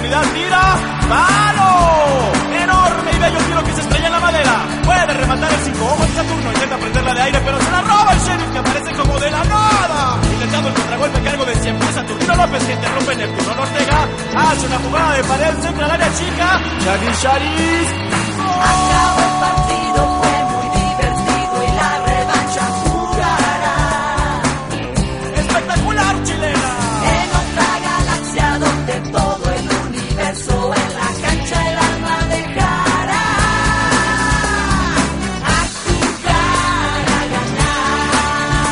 seguridad, tira, ¡palo! Enorme y bello tiro que se estrella en la madera. Puede rematar el 5, ojo en Saturno, intenta prenderla de aire, pero se la roba el Sheriff, que aparece como de la nada. Intentando el contragolpe, cargo de 100 pies, Saturnino López, que interrumpe Neptuno Ortega, hace una jugada de pared, centra al área chica, Charis, Acabó el partido.